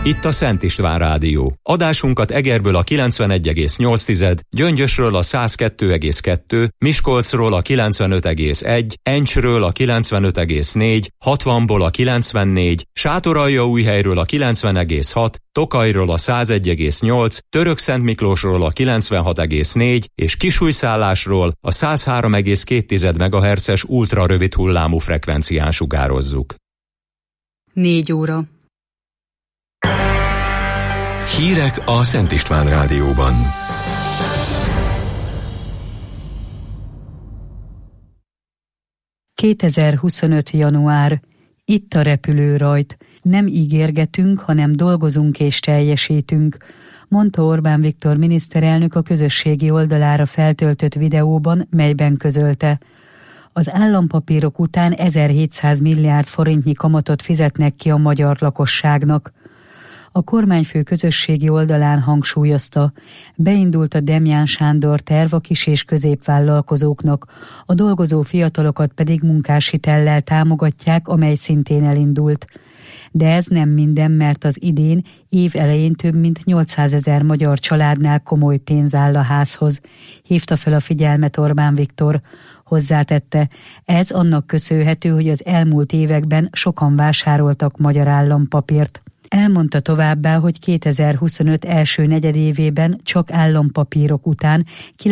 Itt a Szent István Rádió. Adásunkat Egerből a 91,8, Gyöngyösről a 102,2, Miskolcról a 95,1, Encsről a 95,4, 60-ból a 94, Sátoraljaújhelyről a 90,6, Tokajról a 101,8, Törökszentmiklósról a 96,4 és Kisújszállásról a 103,2 MHz-es ultrarövid hullámú frekvencián sugározzuk. 4 óra. Hírek a Szent István Rádióban. ...2025. január. Itt a repülőrajt. Nem ígérgetünk, hanem dolgozunk és teljesítünk, mondta Orbán Viktor miniszterelnök a közösségi oldalára feltöltött videóban, melyben közölte: az állampapírok után 1700 milliárd forintnyi kamatot fizetnek ki a magyar lakosságnak. A kormányfő közösségi oldalán hangsúlyozta, beindult a Demján Sándor terv a kis- és középvállalkozóknak, a dolgozó fiatalokat pedig munkáshitellel támogatják, amely szintén elindult. De ez nem minden, mert az idén év elején több mint 800 000 magyar családnál komoly pénz áll a házhoz, hívta fel a figyelmet Orbán Viktor. Hozzátette, ez annak köszönhető, hogy az elmúlt években sokan vásároltak magyar állampapírt. Elmondta továbbá, hogy 2025 első negyedévében csak állampapírok után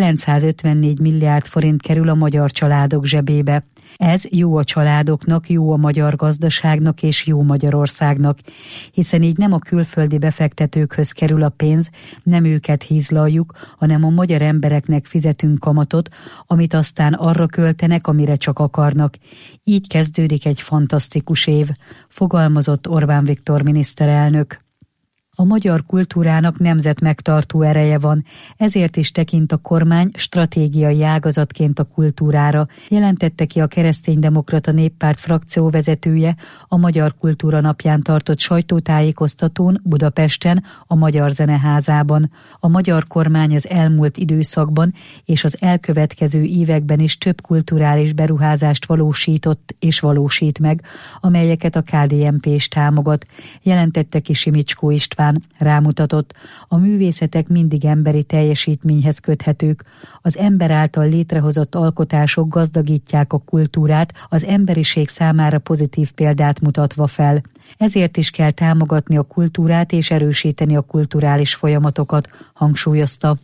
954 milliárd forint kerül a magyar családok zsebébe. Ez jó a családoknak, jó a magyar gazdaságnak és jó Magyarországnak, hiszen így nem a külföldi befektetőkhöz kerül a pénz, nem őket hízlaljuk, hanem a magyar embereknek fizetünk kamatot, amit aztán arra költenek, amire csak akarnak. Így kezdődik egy fantasztikus év, fogalmazott Orbán Viktor miniszterelnök. A magyar kultúrának nemzetmegtartó ereje van, ezért is tekint a kormány stratégiai ágazatként a kultúrára, jelentette ki a Kereszténydemokrata Néppárt frakcióvezetője a Magyar Kultúra Napján tartott sajtótájékoztatón Budapesten, a Magyar Zeneházában. A magyar kormány az elmúlt időszakban és az elkövetkező években is több kulturális beruházást valósított és valósít meg, amelyeket a KDNP is támogat, jelentette ki Simicskó István. Rámutatott, a művészetek mindig emberi teljesítményhez köthetők. Az ember által létrehozott alkotások gazdagítják a kultúrát, az emberiség számára pozitív példát mutatva fel. Ezért is kell támogatni a kultúrát és erősíteni a kulturális folyamatokat, hangsúlyozta.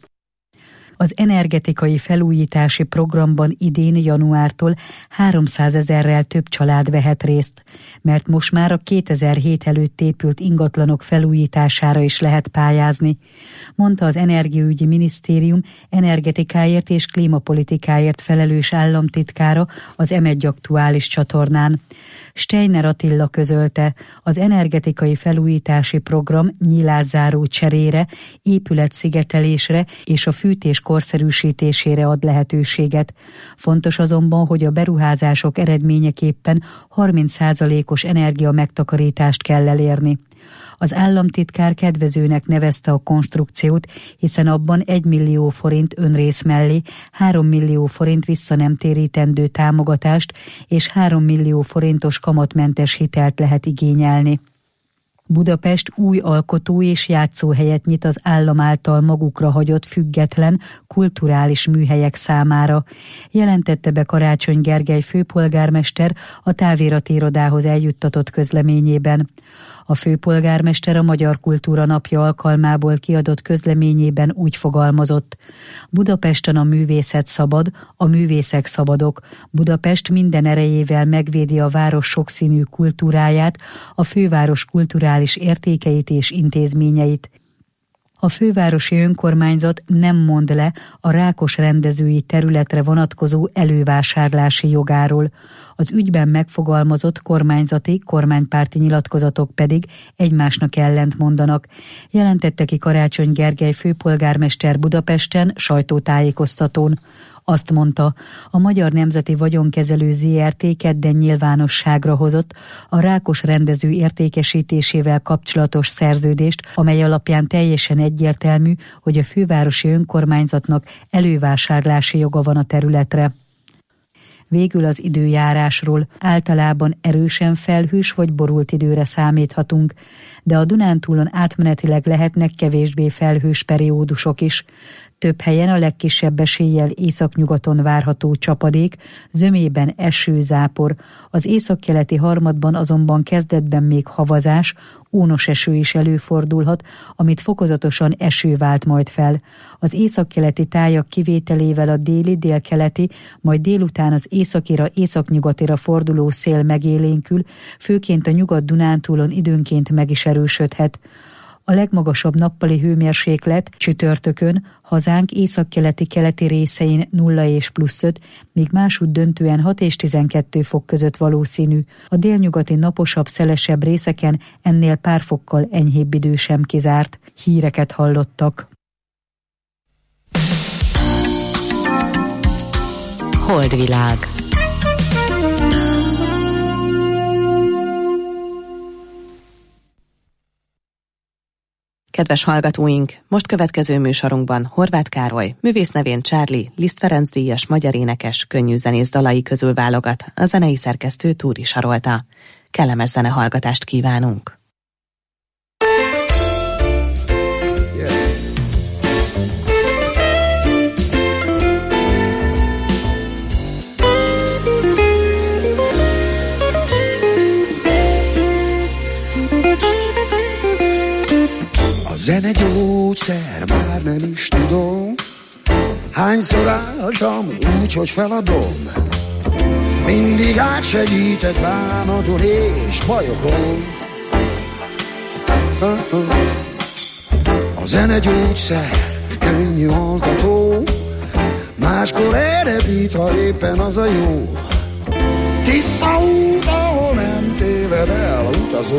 Az energetikai felújítási programban idén januártól 300 000-rel több család vehet részt, mert most már a 2007 előtt épült ingatlanok felújítására is lehet pályázni, mondta az Energiaügyi Minisztérium energetikáért és klímapolitikáért felelős államtitkára az M1 Aktuális csatornán. Steiner Attila közölte, az energetikai felújítási program nyilázzáró cserére, épületszigetelésre és a fűtés korszerűsítésére ad lehetőséget. Fontos azonban, hogy a beruházások eredményeképpen 30%-os energia megtakarítást kell elérni. Az államtitkár kedvezőnek nevezte a konstrukciót, hiszen abban 1 millió forint önrész mellé 3 millió forint visszanemtérítendő támogatást és 3 millió forintos kamatmentes hitelt lehet igényelni. Budapest új alkotó és játszóhelyet nyit az állam által magukra hagyott független, kulturális műhelyek számára, jelentette be Karácsony Gergely főpolgármester a távirati irodához eljuttatott közleményében. A főpolgármester a Magyar Kultúra Napja alkalmából kiadott közleményében úgy fogalmazott: Budapesten a művészet szabad, a művészek szabadok. Budapest minden erejével megvédi a város sokszínű kultúráját, a főváros kulturális értékeit és intézményeit. A fővárosi önkormányzat nem mond le a Rákos rendezői területre vonatkozó elővásárlási jogáról. Az ügyben megfogalmazott kormánypárti nyilatkozatok pedig egymásnak ellent mondanak, jelentette ki Karácsony Gergely főpolgármester Budapesten sajtótájékoztatón. Azt mondta, a Magyar Nemzeti Vagyonkezelő ZRT kedden nyilvánosságra hozott a Rákos rendező értékesítésével kapcsolatos szerződést, amely alapján teljesen egyértelmű, hogy a fővárosi önkormányzatnak elővásárlási joga van a területre. Végül az időjárásról. Általában erősen felhős vagy borult időre számíthatunk, de a Dunántúlon átmenetileg lehetnek kevésbé felhős periódusok is. Több helyen a legkisebb eséllyel északnyugaton várható csapadék, zömében eső, zápor. Az északkeleti harmadban azonban kezdetben még havazás, ónos eső is előfordulhat, amit fokozatosan eső vált majd fel. Az északkeleti tájak kivételével a déli, délkeleti, majd délután az északira, északnyugatira forduló szél megélénkül, főként a Nyugat-Dunántúlon időnként meg is erősödhet. A legmagasabb nappali hőmérséklet csütörtökön hazánk északkeleti-keleti részein 0 és +5, míg másútt döntően 6 és 12 fok között valószínű. A délnyugati naposabb, szelesebb részeken ennél pár fokkal enyhébb idő sem kizárt. Híreket hallottak. Holdvilág. Kedves hallgatóink, most következő műsorunkban Horváth Károly, művész nevén Charlie, Liszt Ferenc díjas magyar énekes, könnyűzenész dalai közül válogat, a zenei szerkesztő Túri Sarolta. Kellemes zenehallgatást kívánunk! Zene gyógyszer, már nem is tudom, hányszor álltam úgy, hogy feladom. Mindig átsegített bánaton és bajokon. A zene gyógyszer, könnyű altató, máskor eredít, ha éppen az a jó. Tiszta út, ahol nem téved el utazó.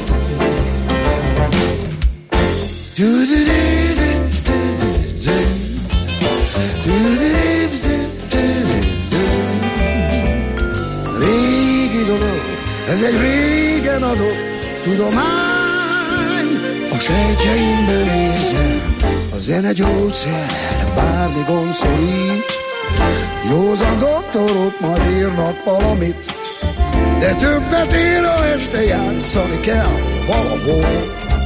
Régi dolog, ez egy régen adott tudomány, a sejtjeimben érzem, a zene gyógyszer, bármi gond szorít. Józan doktorok majd írnak valamit, de többet ér, ha este játszani kell valahol.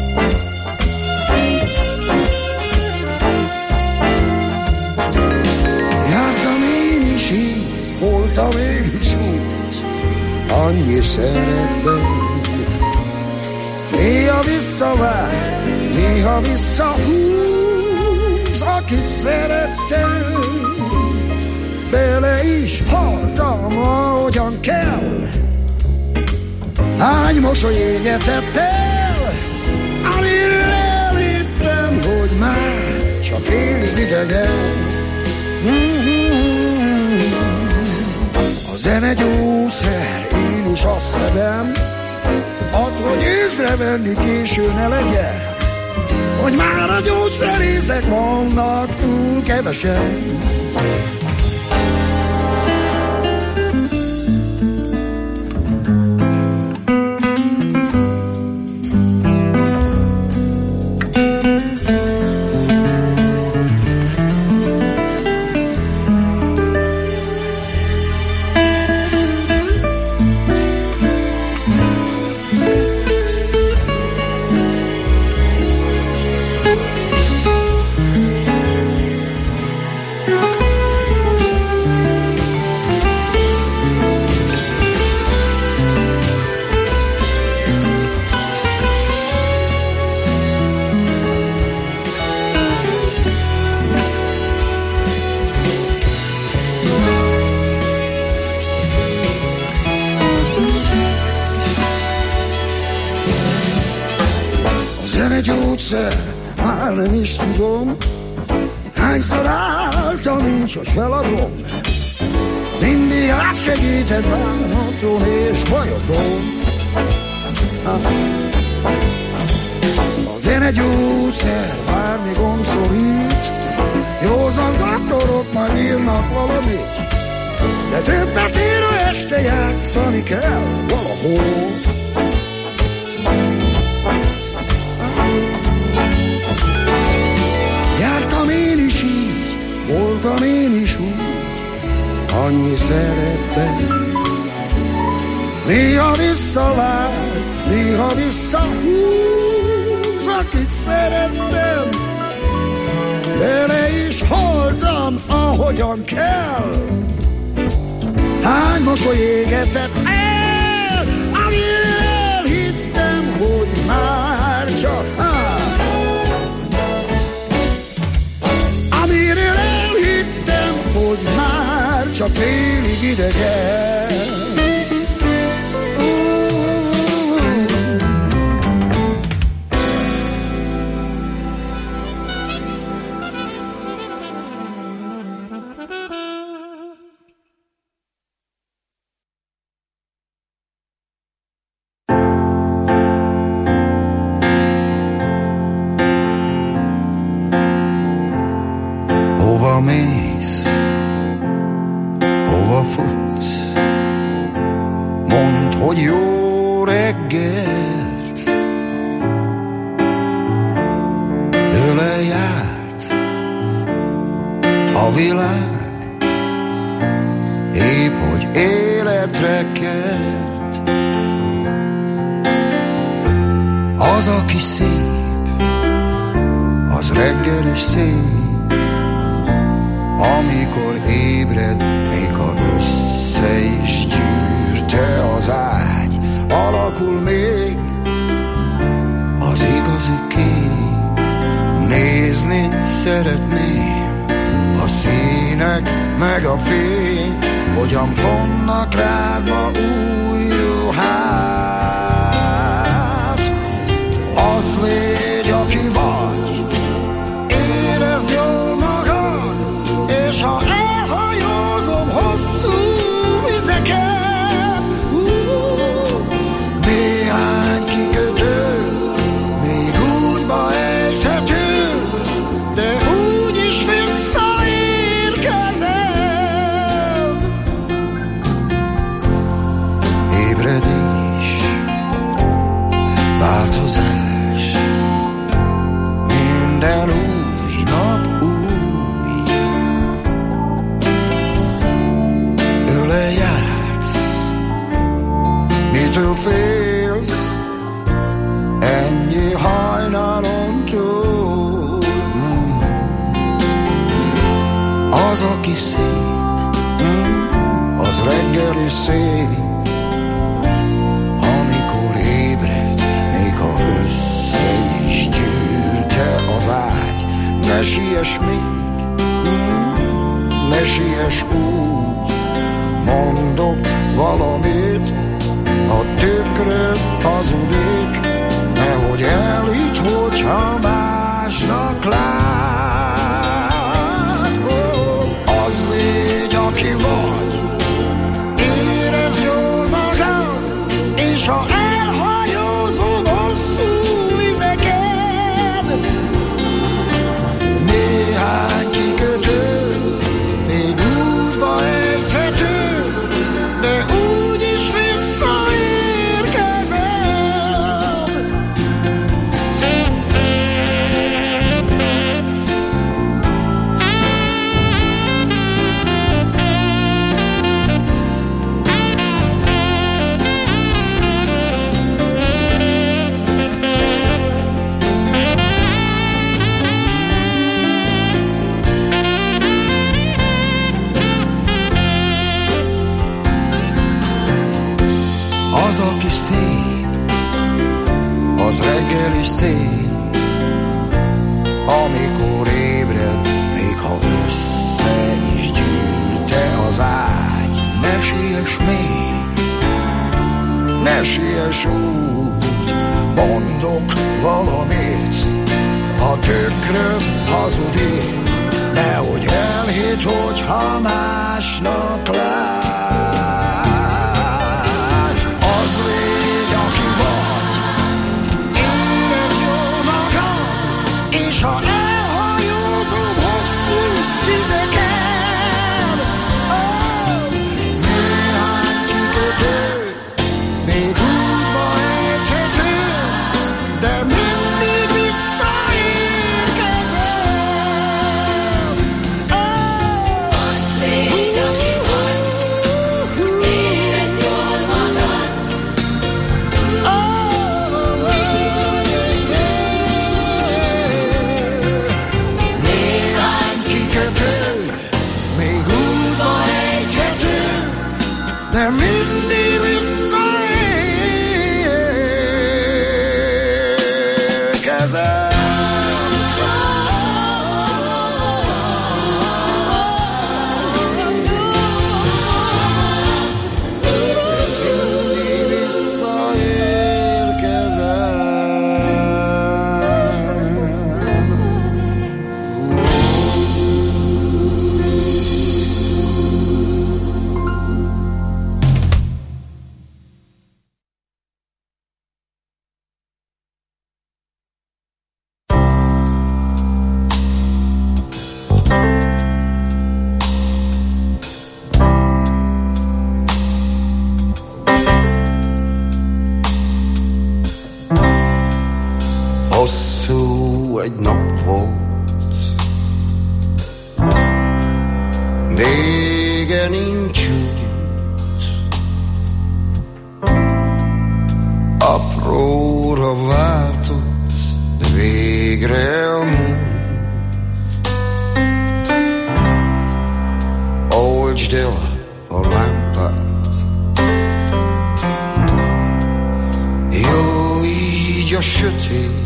Voltam én is úgy, annyi szeretben. Néha visszavár, néha visszahúz, akit szerettem. Bele is haltam, ahogyan kell. Hány mosoly égetett el, amire elhittem, hogy már csak félig idegen. A zene gyógyszer, én is azt szedem, hogy észrevenni késő ne legyen, hogy már a gyógyszerészek vannak túl kevesen. Már nem is tudom, hányszor álltam így, hogy feladom. Mindig átsegített bánaton és bajokon. A zene gyógyszer, bármi gond szorít, józan doktorok majd írnak valamit, de többet ér, ha este játszani kell valahol. Jártam én is így, voltam én is úgy, annyi szerepben. Néha visszavág, néha visszahúz, akit szerettem. Bele is haltam, ahogyan kell. Hány mosoly égetett el, amire elhittem, hogy már csak amire elhittem, hogy már csak félig idegen. Az, aki szép, az reggel is szép, amikor ébred, még ha össze is gyűrte az ágy, alakul még az igazi kép. Nézni szeretném a színek meg a fény, hogyan fonnak rád ma új ruhát. Az légy, aki vagy, érezd jól magad, és ha elhajózom hosszú vizeken, néhány kikötő, még útba ejthető, de úgyis visszaérkezem. Ébredés, változás, minden új nap új. Ölelj át, mitől félsz, ennyi hajnalon túl. Az, aki szép, az reggel is szép, amikor ébred, még ha össze is gyűlte az ágy. Ne siess még, ne siess úgy, mondok valamit, a tükröd hazudik, nehogy elhidd, hogyha másnak lát. Az légy, aki vagy, érezd jól magad, és ha elhajózol hosszú vizeken, néhány kikötő, még útba érthető, de úgyis visszaérkezem. Az, aki szép, az reggel is szép, amikor ébred, még ha össze is gyűrte az ágy. Ne siess még, ne siess úgy, mondok valamit, a tükröd hazudik, nehogy elhidd, hogyha másnak lát. Az légy, aki vagy, érezd jól magad, és ha elhajózom hosszú vizeken, néhány kikötő, még útba ejthető, de mindig visszaérkezem. Az légy, aki vagy, de mindig visszaérkezel. Egy nap volt, vége nincs út, apróra váltott, de végre a múlt. Oltsd el a lámpát, jó így a sötét,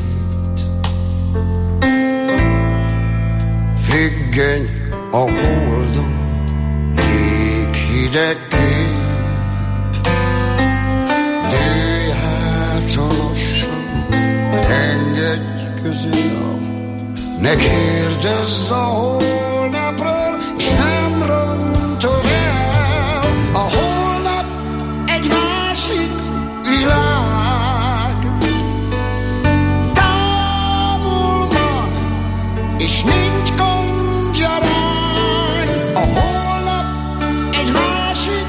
függöny a holdon, jéghideg kép. Dőj hátra lassan, engedj közel, ne kérdezz a holnapról, s nem rontod el. A holnap egy másik világ, távol van, és nincs gondjarány. A holnap egy másik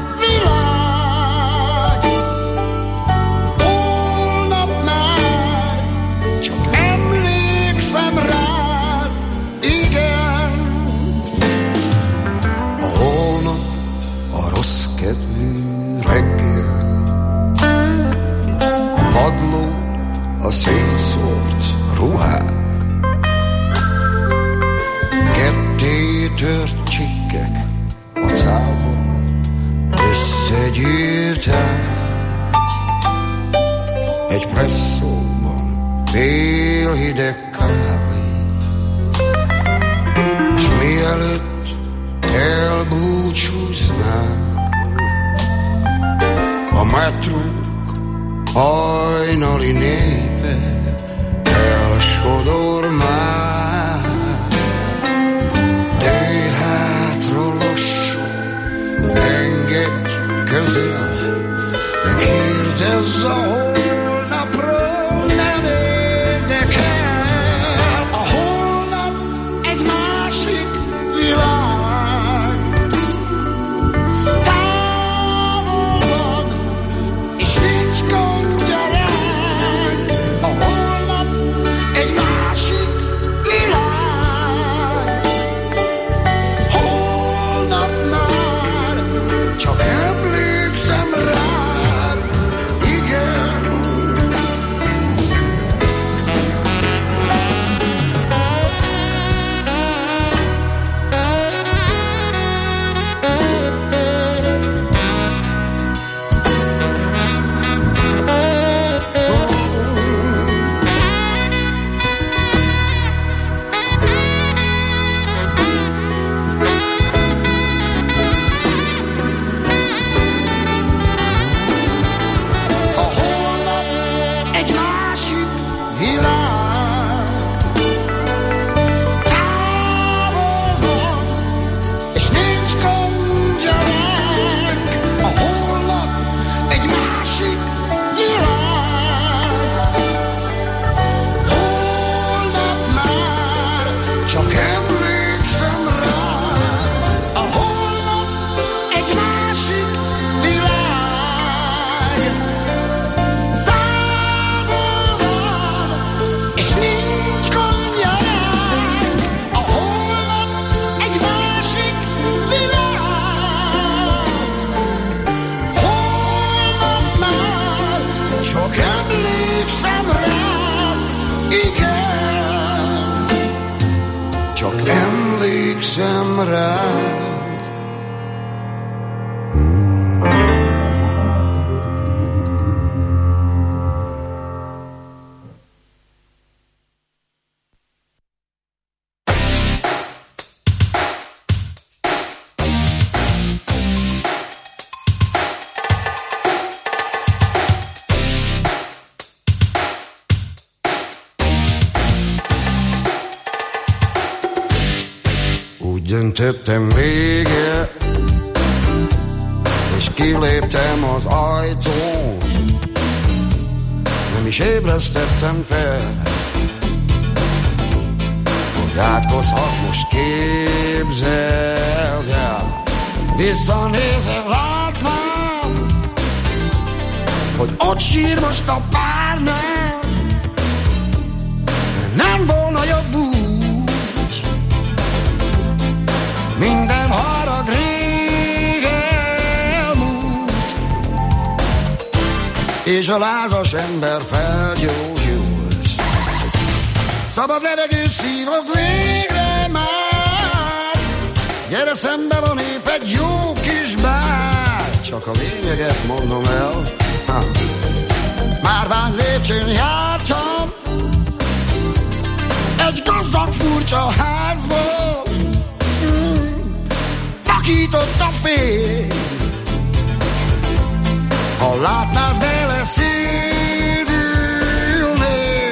világ, holnap már csak emlékszem rád, igen. A holnap a rossz kedvű reggel, a padló a szétszórt ruhák, ketté tört csikkek a cálban összegyűjtett. Egy presszóban félhideg kávé, s mielőtt elbúcsúznál, a metrók hajnali népe elsodor már. Dőj hátra lassan, engedj közel, ne kérdezz a holnapról, nem érdekel. A holnap egy másik világ, távol van, és nincs gondja ránk. A holnap egy másik világ, holnap már csak emlékszem rád, igen. A holnap egy másik világ, távol van, és nincs gondja ránk. A holnap egy másik világ, holnap már csak emlékszem rád. A holnap egy másik világ, távol van, és nincs gondja ránk. A holnap egy másik világ, holnap már csak emlékszem rád, igen. Csak emlékszem rád. Ütöttem véget, és kiléptem az ajtón. Nem is ébresztettem fel, hogy átkozhat most, képzeld el. Visszanézve látnám, hogy ott sír most a párnám. Nem volna jobb úgy, minden harag rég elmúlt, és a lázas ember felgyógyult. Szabad levegőt szívok végre már, gyere szembe, van épp egy jó kis bár. Csak a lényeget mondom el, márvány lépcsőn jártam egy gazdag furcsa házból. Vakított a fény, ha látnád, bele szédülnél,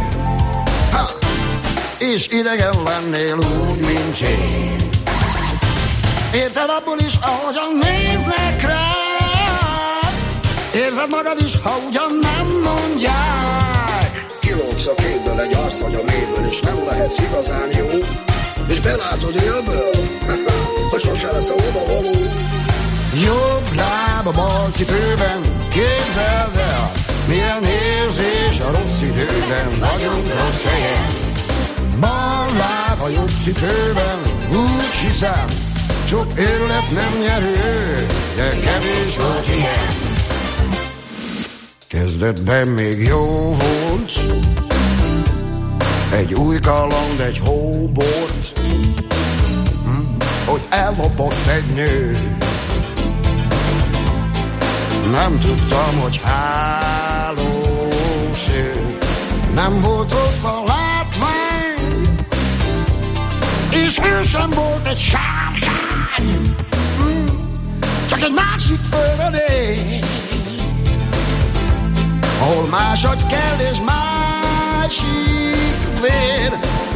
és idegen lennél úgy, mint én. Érted abból is, ahogyan néznek rád, érzed magad is, ha ugyan nem mondják. Kilógsz a képből egy arc vagy a mélyből, és nem lehetsz igazán jó, és belátod élből, hogy sose lesz a odavaló. Jobb láb a bal cipőben, képzeld el, milyen érzés a rossz időben, nagyon rossz helyen. Bal láb a jobb cipőben, úgy hiszem, sok őrület nem nyerő, de kevés volt ilyen. Kezdetben még jó volt, egy új kaland, egy hóbort, hogy ellopott egy nő. Nem tudtam, hogy hálós ő. Nem volt rossz a látvány, és ő sem volt egy sárkány, csak egy másik földön él, ahol máshogy kell és másik vér.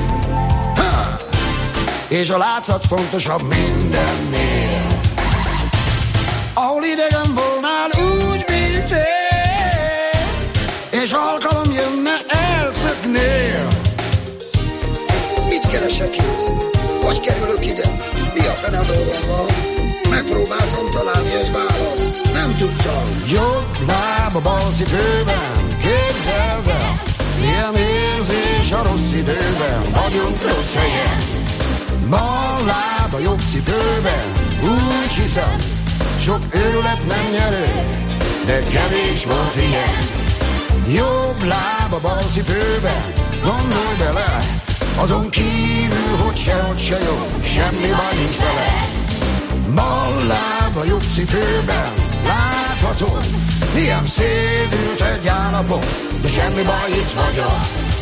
És a látszat fontosabb mindennél, ahol idegen volnál úgy, mint én, és alkalom jönne, elszöknél. Mit keresek itt? Hogy kerülök ide? Mi a fene dolgom van? Megpróbáltam találni egy választ, nem tudtam. Jobb láb a bal cipőben, képzeld el, milyen érzés a rossz időben, vagyunk rossz helyen. Bal láb a jobb cipőben, úgy hiszem, sok őrület nem nyerő, de kevés volt ilyen. Jobb láb a bal cipőben, gondolj bele, azon kívül, hogy sehogy se jó, semmi baj nincs vele. Bal láb a jobb cipőben, láthatod, milyen szédült egy állapot, de semmi baj, itt vagyok.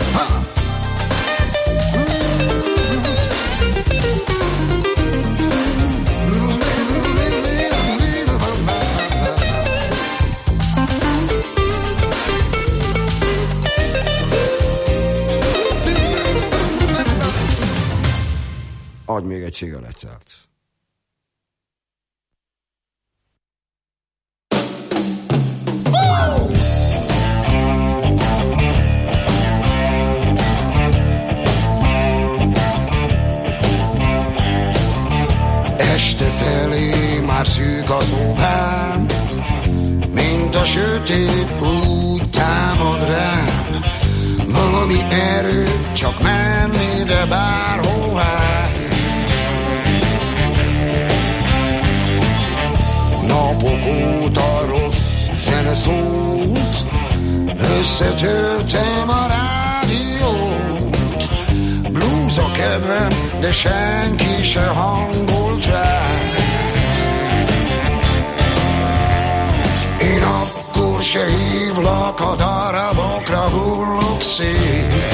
Adj még egy cigarettát. Este felé már szűk az óvám, mint a sötét úgy támad rám. Valami erő, csak menni, de bárhová. Napok óta rossz zene szólt, összetörtem a rádiót. Blues a kedvem, de senki se hangolt rá. Én akkor se hívlak, a darabokra hullok szét.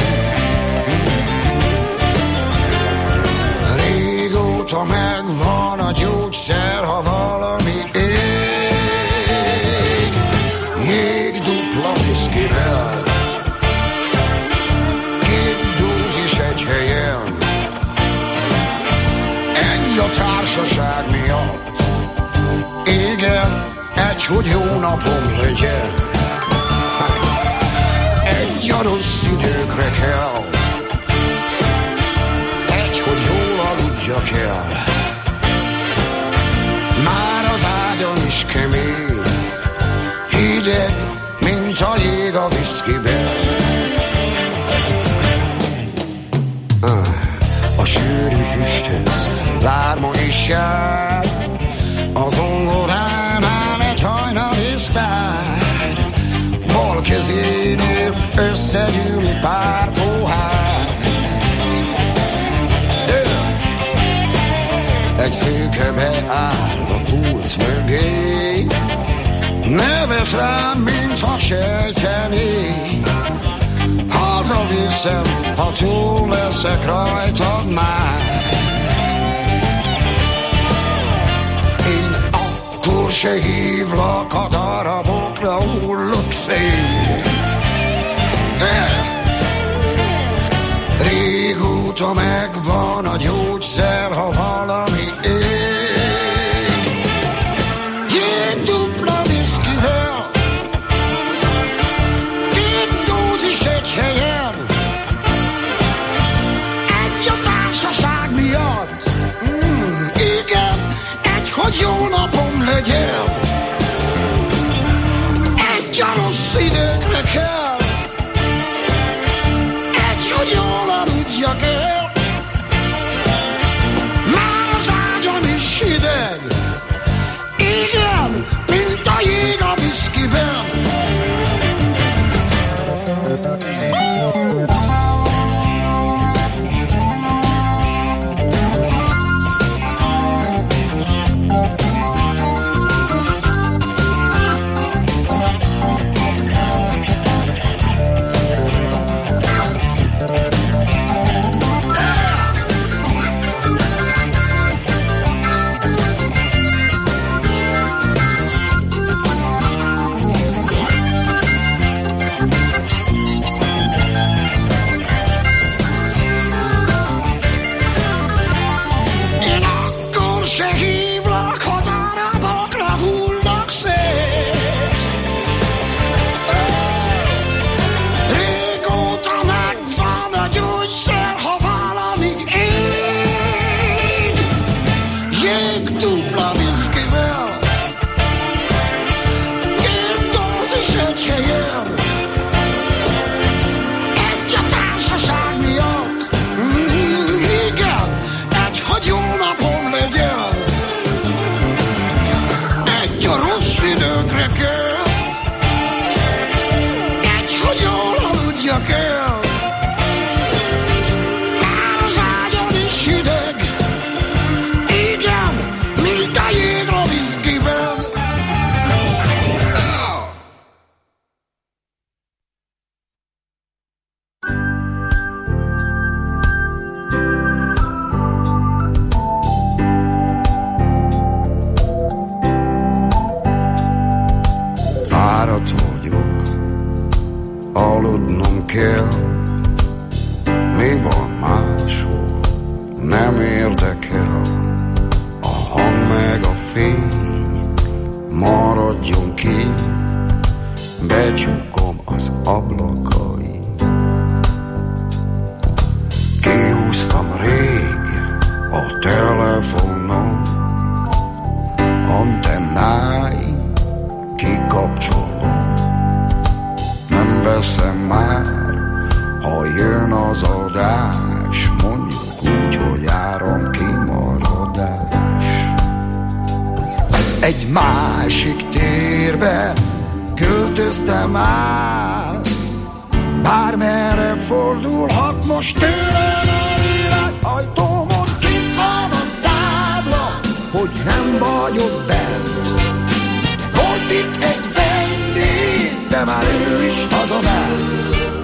Régóta megvan a gyógyszer, ha valami ég. Jég dupla viszkivel, 2 dózis egy helyen. Ennyi a hogy jó napom legyen. Egy a rossz időkre kell, egy, hogy jól aludjak el. Már az ágyon is kemény, hideg, mint a jég a viszkiben. A sűrű füsthez lármon is jár, az zongoránál egy hajnali sztár. Bal kezénél összegyűlik pár pohár. Egy szőke beáll a pult mögé, nevet rám, mintha sejtené. Hazaviszem, ha túl leszek rajtad már. Én akkor se hívlak, a darabokra hullok szét. Régóta megvan a gyógyszer, ha valami ég. Jég dupla viszkivel, két dózis egy helyen, egy a társaság miatt. Igen, egy, hogy jó napom legyen, egy a rossz időkre kell, egy, hogy jól aludjak el. Már az ágyam is hideg, igen, mint a jég a viszkiben. Egy másik térbe költöztem át, bármerre fordulhat most tőlem a világ. Ajtómon kint van a tábla, hogy nem vagyok bent. Volt itt egy vendég, de már ő is hazament.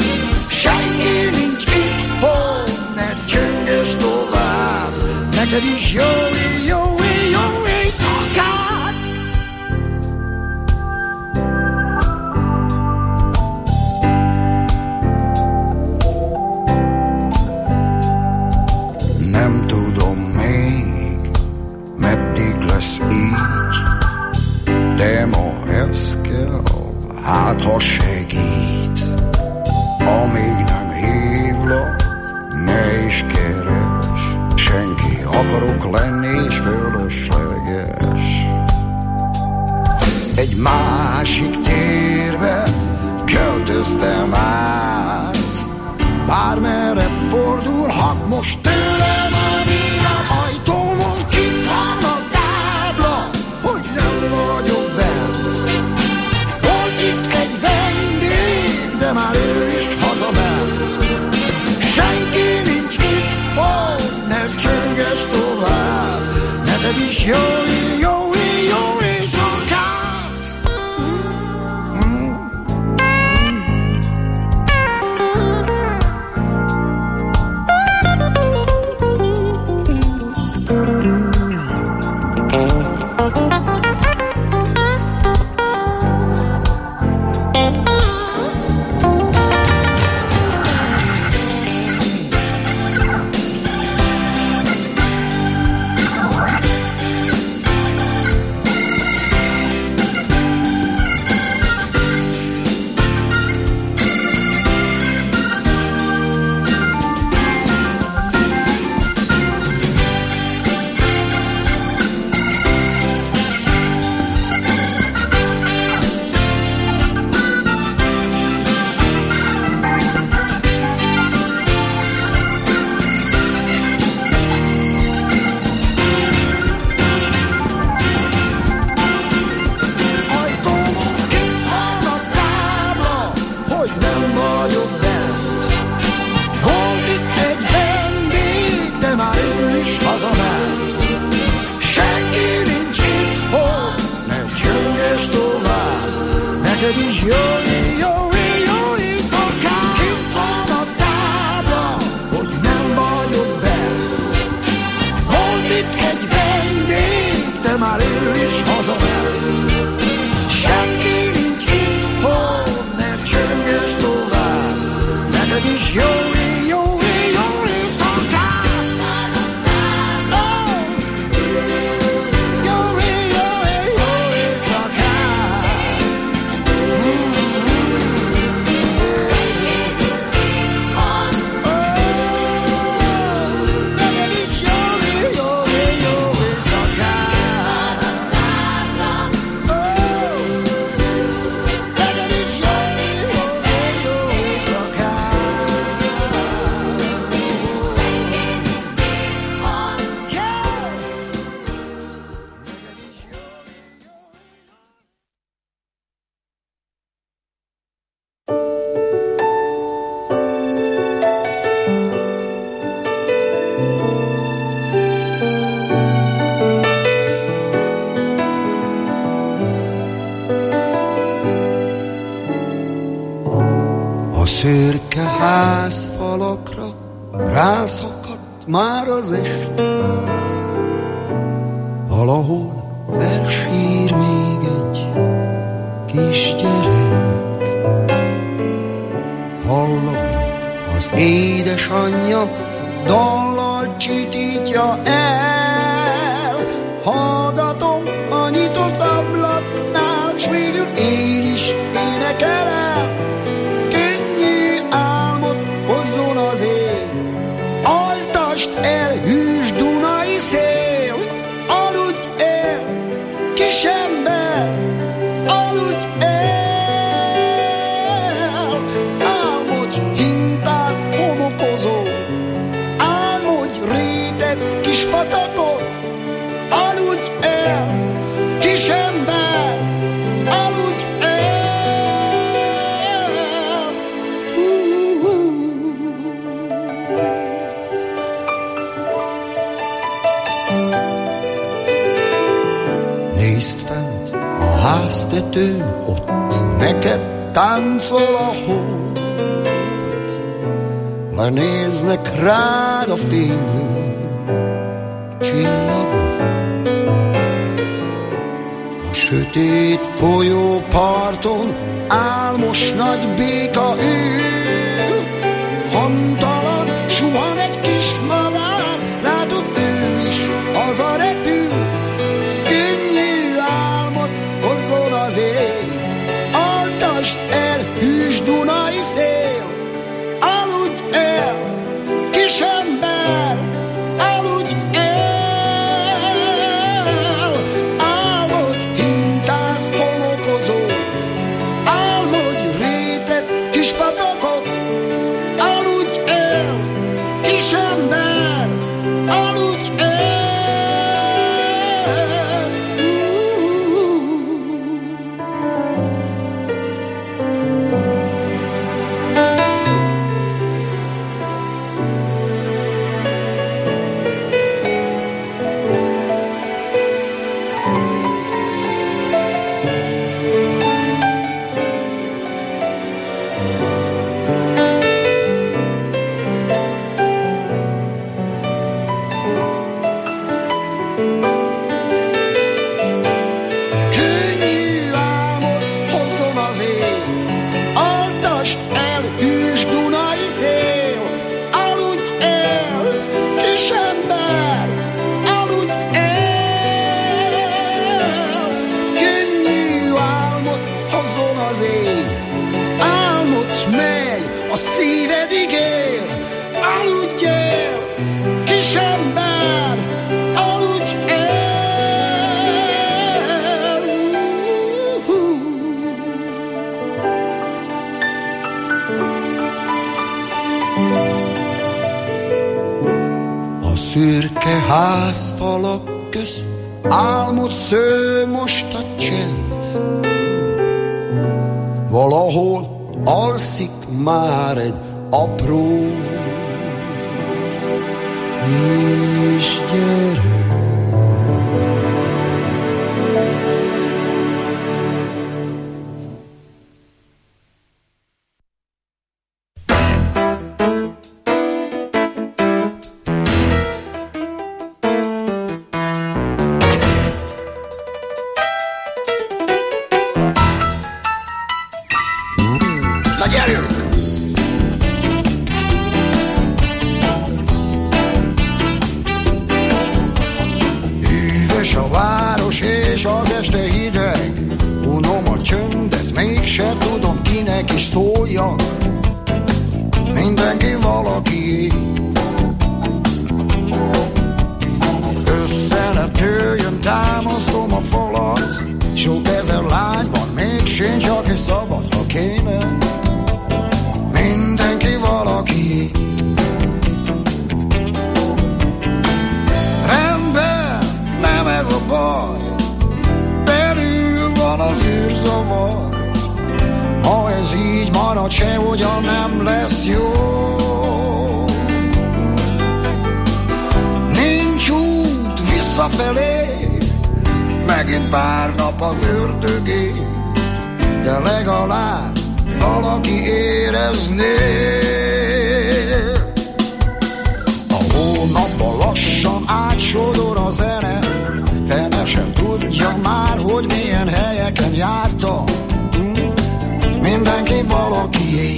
Senki nincs itt, hol ne csönges tovább. Neked is jó éjszakát. Nem tudom még, meddig lesz így, de ma ez kell, hát ha segít. Amíg nem hívlak, ne is keres, senki akarok lenni és fölösleges. Egy másik térbe költöztem át, bármerre fordulhat most tőlem a világ ajtómon, itt van a tábla, hogy nem vagyok bent. Volt itt egy vendég, de már ő is hazament. Senki nincs itt, hogy ne csönges tovább, neked is jó éjszakát. Szürke házfalakra rászakadt már az est, valahol felsír még egy kisgyerek. Hallom, az édesanyja dallal csitítja el, hallgatom a nyitott ablaknál, s végül én is énekelem. Hozzon az ég, altasd el, hűs Dunai szél, aludj el, kisember, aludj el, álmodj hintán homokozó, álmodj réteg kis patakot, aludj el, kisember, aludj el. Háztetőn ott neked táncol a hold, lenéznek rád a fénylő csillagok. A sötét folyóparton álmos nagy béka ül, hamtalan suhan egy kis madár, látod ő is haza repül. Könnyű álmot hozzon az ég, Házfalak közt álmot sző most a csend. Valahol alszik már egy apró kisgyerek. Na gyerünk! Hűvös a város és az este hideg, unom a csöndet, mégse tudom kinek is szóljak. Mindenki valaki, összenetőjön, támasztom a falat. Sok ezer lány van, még sincs, aki szabad, ha kéne. Mindenki valaki. Rendben, nem ez a baj, belül van az űrzavar. Ha ez így marad, sehogyan nem lesz jó. Nincs út visszafelé, megint pár nap az ördögé, de legalább valaki érezné. A hónapban lassan átsodor a zene, fene sem tudja már, hogy milyen helyeken járta. Mindenki valakié.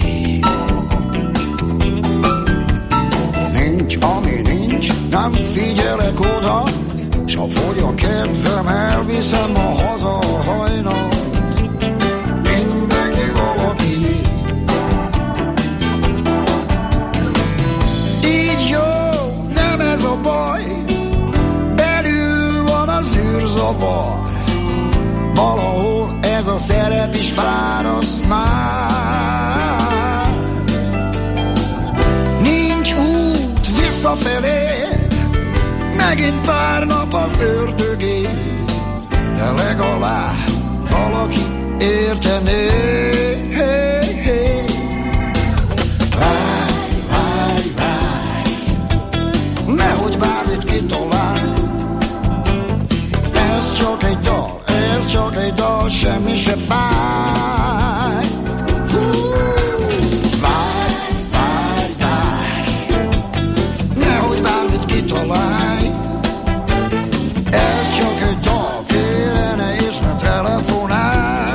Nincs, ami nincs, nem figyelek oda, s ha fogy a kedvem, elviszem a haza a hajnalt. Mindenki valaki. Így jó, nem ez a baj, belül van az űrzavar. Valahol ez a szerep is fáraszt már. Nincs út visszafelé, megint pár nap az ördögé, de legalább valaki értené. Várj, várj, várj, nehogy bármit kitalálj. Ez csak egy dal, ez csak egy dal, semmi se fáj. Várj, várj, várj, nehogy bármit kitalálj. Ez csak egy dal, félene és ne telefonálj.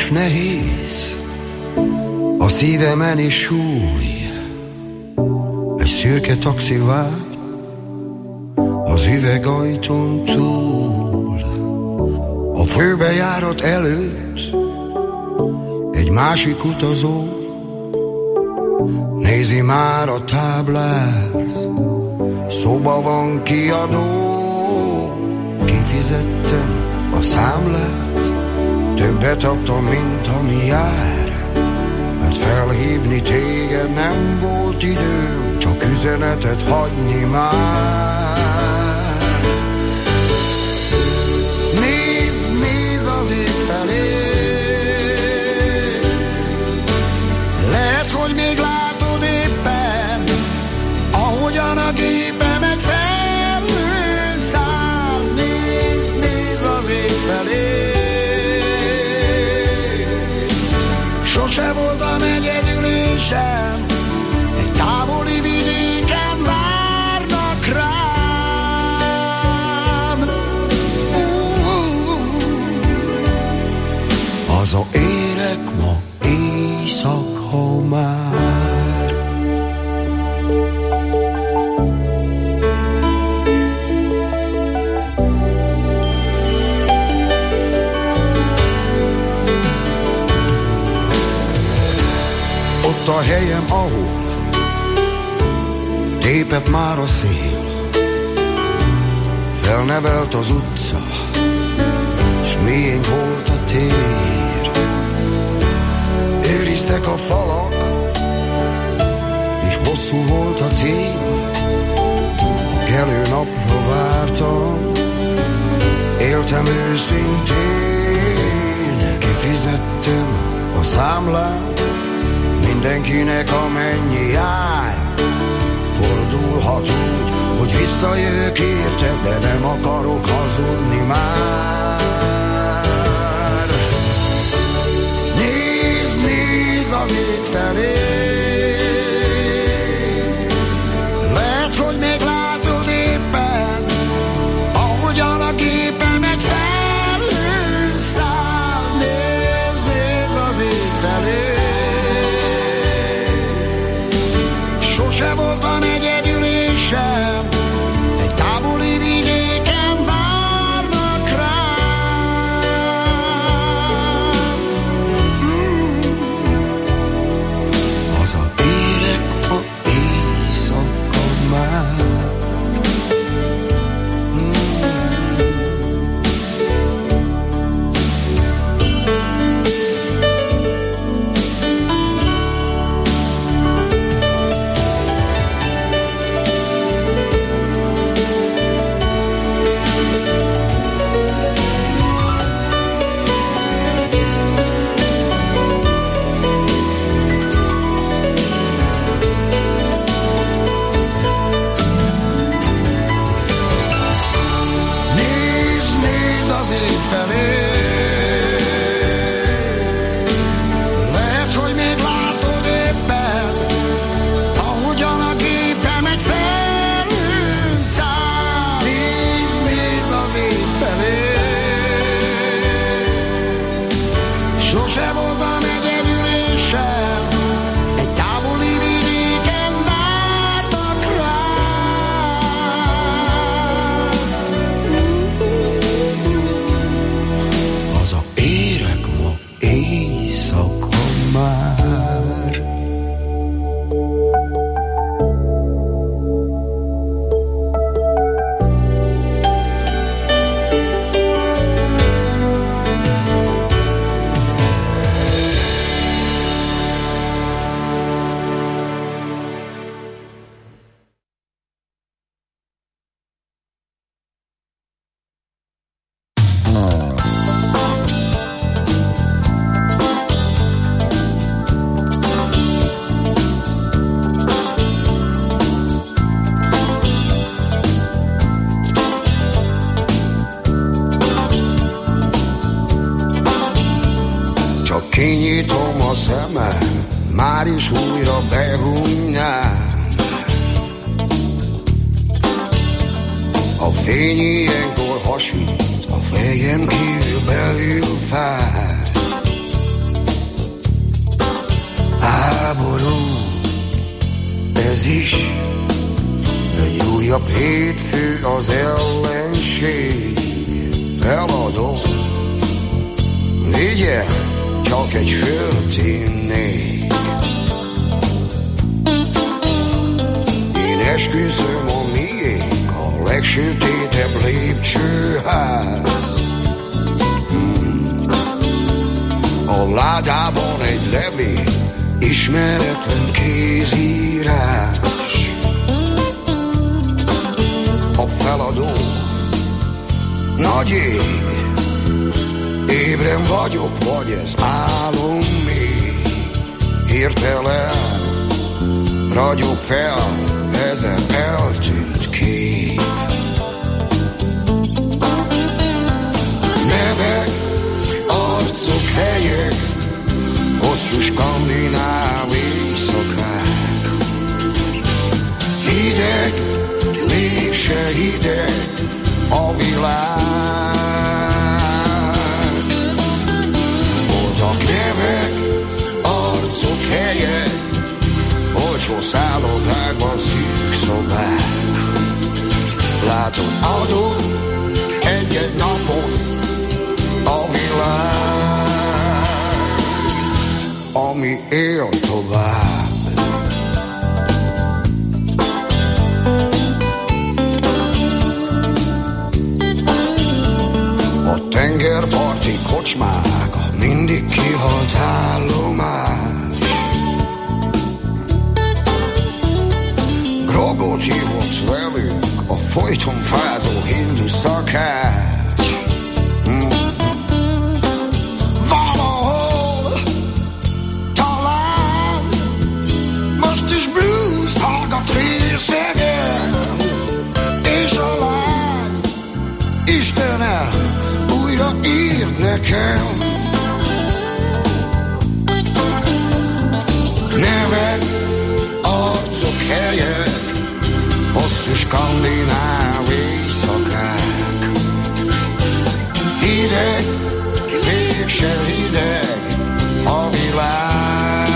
és nehéz, a szívemen is súly. Egy szürke taxi vár az üvegajtón túl. A főbejárat előtt egy másik utazó nézi már a táblát. Szoba van, kiadó, kifizettem a számlát. Többet adtam, mint ami jár, mert felhívni téged nem volt időm, csak üzenetet hagyni már. Nézz az ég felé, lehet, hogy még látod éppen, ahogyan a gépemet felhőn száll. Nézz az ég felé, sose voltam egyedül én sem, egy távoli vidéken várnak rám. Hazaérek ma éjszaka már. Ott a helyem, ahol tépett már a szél, felnevelt az utca, s mélyén volt a tér. Őriztek a falak, és hosszú volt a tél. A kelő napra vártam, éltem őszintén. Kifizettem a számlát, mindenkinek amennyi jár. Fordulhat úgy, hogy visszajövök érted, de nem akarok hazudni már. Nézz az ég felé, lehet, hogy még látod éppen, ahogyan a gépemet felhőn száll. Nézz az ég felé, sose voltam egyedül én sem, egy távoli vidéken várnak rám. Hazaérek ma éjszaka már. Kinyitom a szemem, már is újra behunnyál. A fény ilyenkor hasít, a fejem kívül belül fáj. háború, ez is egy újabb hétfő, az ellenség feladó. Vigyel, csak egy sört innék. Én esküszöm, a miénk a legsötétebb lépcsőház. A ládában egy levél, ismeretlen kézírás. A feladó nagy ég, ébren vagyok, vagy ez álom még. Hirtelen ragyog fel ezer eltűnt kép. Nevek, arcok, helyek, hosszú skandináv éjszakák. Hideg, mégse hideg a világ. Voltak nevek, arcok, helyek, olcsó szállodákban szűk szobák. Látod, adott egy-egy napot a világ, ami él tovább. A tengerparti kocsmák, mindig kihalt állomás. Grogot hívott velünk a folyton fázó hindu szakács. Valahol talán most is blues hallgat részegen, és a lány Istenem újra írt nekem. Nevek, arcok, helyek, hosszú skandináv éjszakák. Hideg, mégse hideg a világ.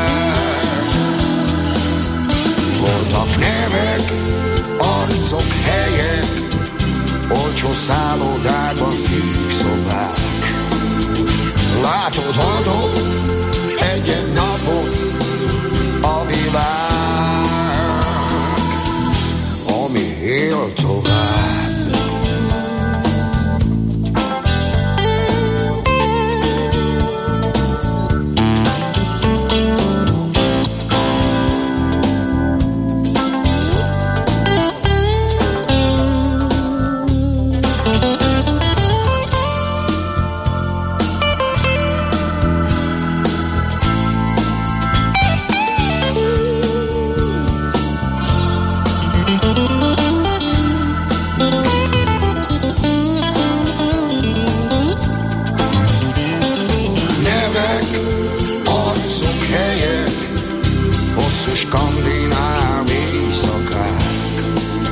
Voltak nevek, arcok, helyek, olcsó szállodákban szűk szobák. Látod, adott egy-egy napot a világ, ami él tovább. Skandináv éjszakák.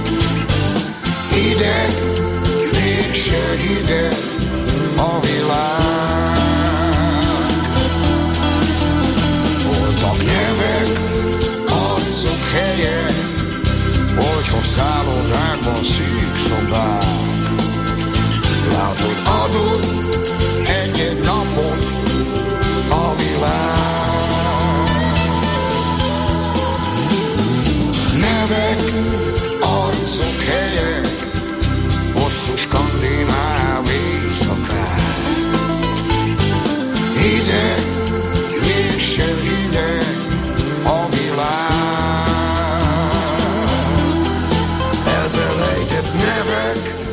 Hideg, mégse hideg a világ. Voltak nevek, arcok, helyek, olcsó szállodákban szűk szobák. Látod, adott egy-egy napot a világ. Nevek, arcok, helyek, hosszú skandináv éjszakák. Hideg, mégse hideg a világ. Elfelejtett nevek,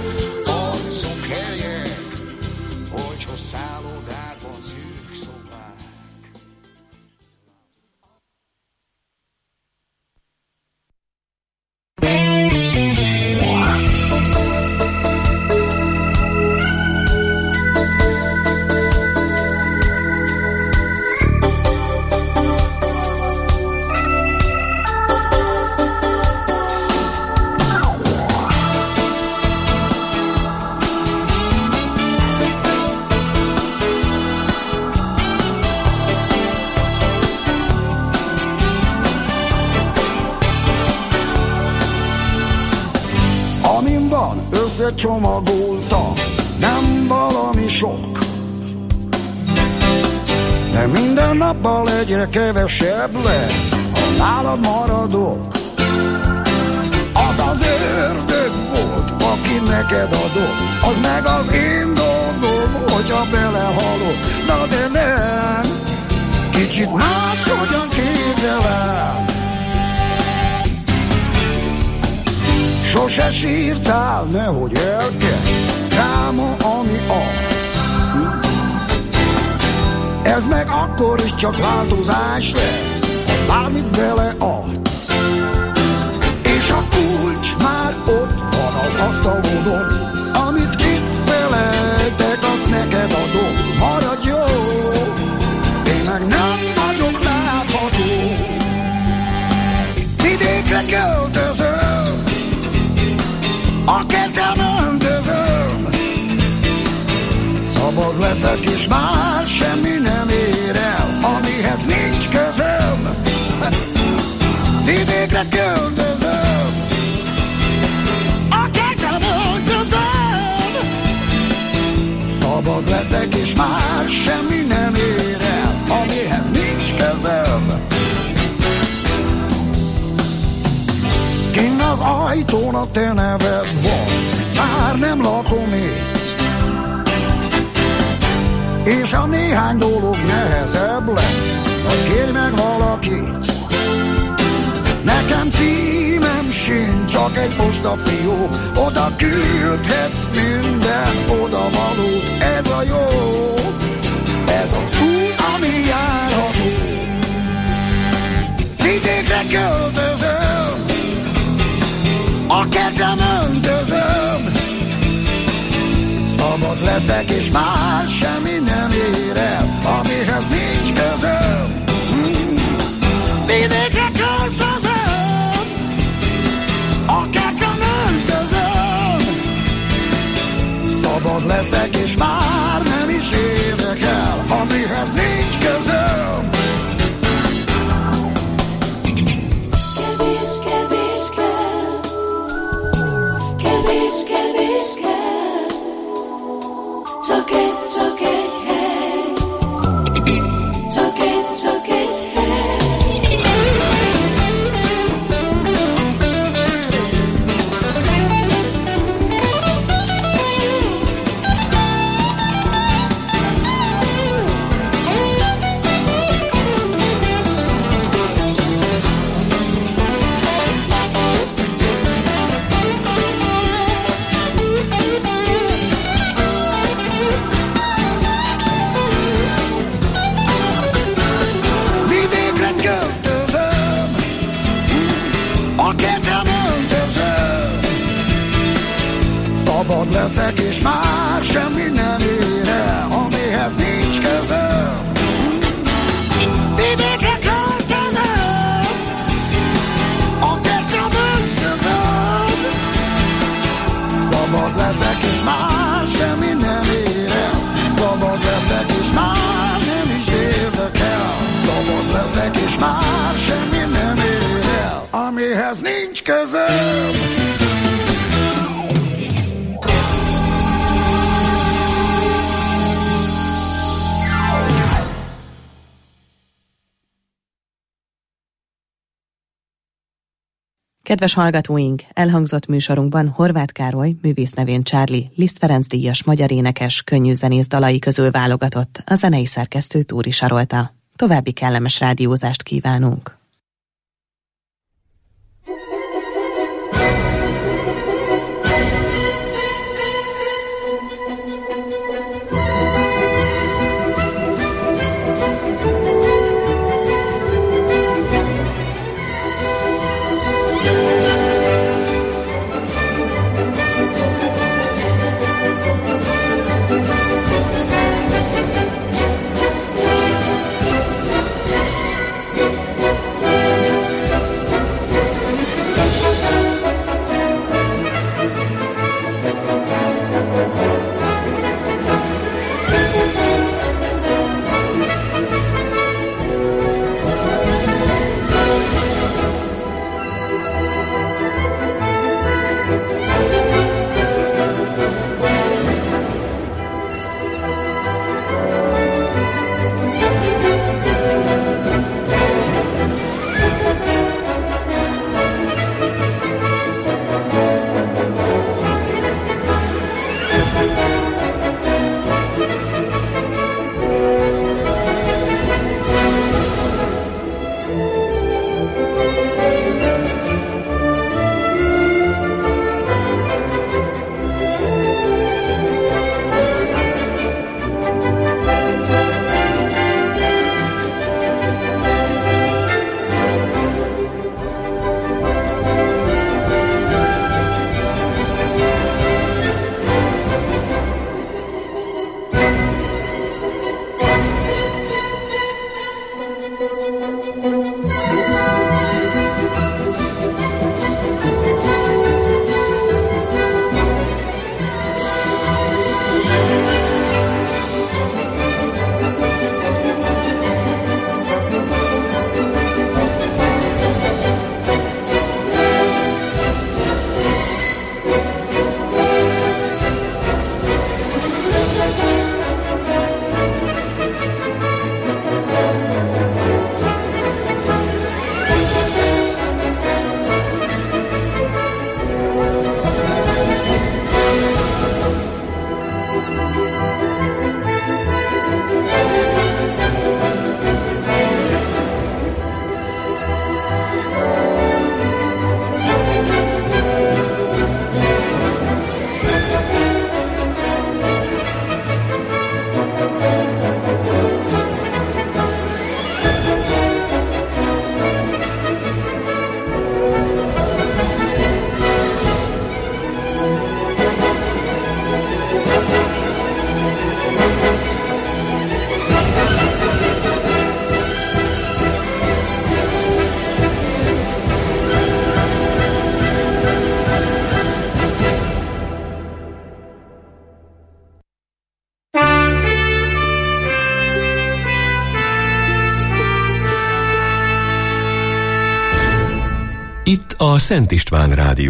összecsomagolta, nem valami sok, de minden nappal egyre kevesebb lesz, ha nálad maradok. Az az ördög volt, aki neked adott, az meg az én dolgom, hogyha belehalok. Na de nem, kicsit máshogyan képzelem. Sose sírtál, nehogy elkezd, dráma, ami az. Ez meg akkor is csak változás lesz, ha bármit beleadsz. És a kulcs már ott van az asztalodon, amit itt felejtek, azt neked adom. Maradj jó, én meg nem vagyok látható. Vidékre költözöm, a kertem öntözöm, szabad leszek és már semmi nem ér el, amihez nincs közöm. Vidékre költözöm, a kertem öntözöm, szabad leszek és már semmi nem ér el, amihez nincs közöm. Kinn az ajtón a te neved van, már nem lakom itt, és a néhány dolog nehezebb lesz, ha kérj meg valakit. Nekem címem sincs, csak egy postafió, oda küldhetsz minden odavalót. Ez a jó, ez az út, ami járható. Vidékre költözöm, a kertem öntözöm, szabad leszek és már semmi nem ér el, amihez nincs közöm. Vidékre költözöm, a kertem öntözöm, szabad leszek és már nem is érdekel, amihez nincs közöm. Csak egy hely, csak egy hely. Szabad leszek és már semmi nem ér el, amihez nincs közöm. Vidékre költözöm, a kertem öntözöm, szabad leszek és már semmi nem ér el, szabad leszek és már nem is érdekel, szabad leszek és már semmi nem ér el, amihez nincs közöm. Kedves hallgatóink, elhangzott műsorunkban Horváth Károly, művész nevén Charlie, Liszt Ferenc díjas magyar énekes, könnyűzenész dalai közül válogatott, a zenei szerkesztő Túri Sarolta. További kellemes rádiózást kívánunk! Itt a Szent István Rádió.